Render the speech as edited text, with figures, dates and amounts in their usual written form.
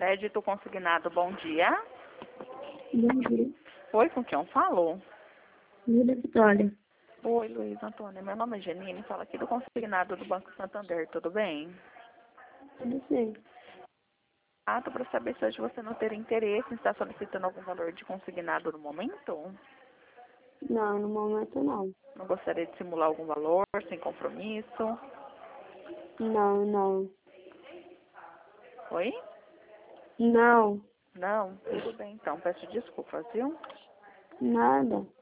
Crédito consignado, bom dia. Bom dia. Oi, com quem eu falo? Júlia Vitória. Oi, Luiz Antônio. Meu nome é Janine, falo aqui do consignado do Banco Santander, tudo bem? Tudo bem. Tô para saber se hoje você não ter interesse em estar solicitando algum valor de consignado no momento. Não, no momento não. Não gostaria de simular algum valor, sem compromisso? Não. Oi? Não. Não? Tudo bem então, peço desculpas, viu? Nada.